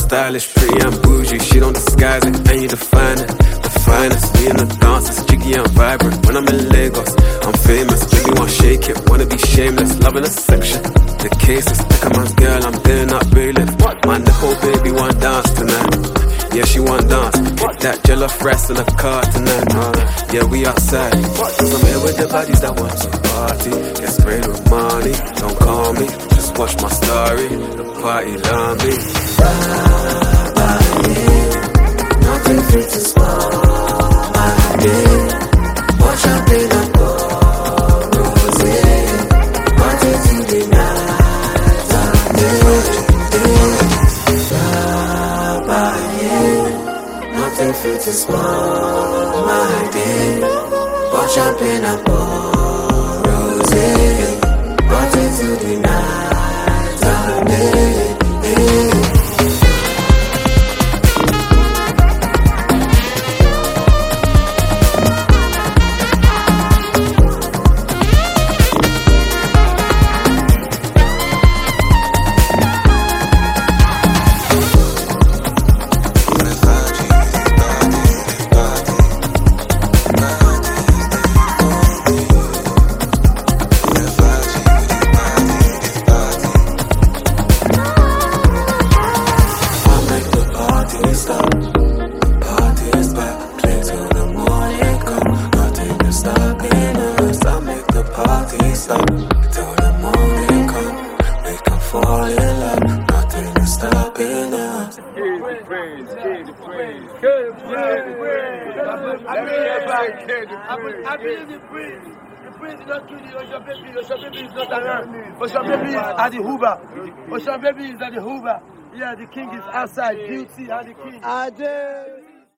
stylish, pretty and bougie. She don't disguise it, and you define it. The finest, me and the dancers, jiggy and vibrant. When I'm in Lagos, I'm famous. Baby want shake it, wanna be shameless. Loving a section, the cases. Like a man's girl, I'm doing up bailiff. Man, the whole baby want dance tonight. Yeah, she want dance. Get that jollof rice in the car tonight. Yeah, we outside. Cause I'm here with the bodies that want to party. Get sprayed with money, don't call me. Just watch my story, the party love me. Nothing fit to spoil my day. Watch out, bring up rosé. Party to the night and day. Nothing fit to spoil my day. Watch out, bring up rosé. Party to the night and day. I believe the prince. The prince is not doing it. Ocean baby is not around. Ocean baby is at the Hoover. Ocean baby is at the Hoover. Yeah, the king is outside. Beauty and the king.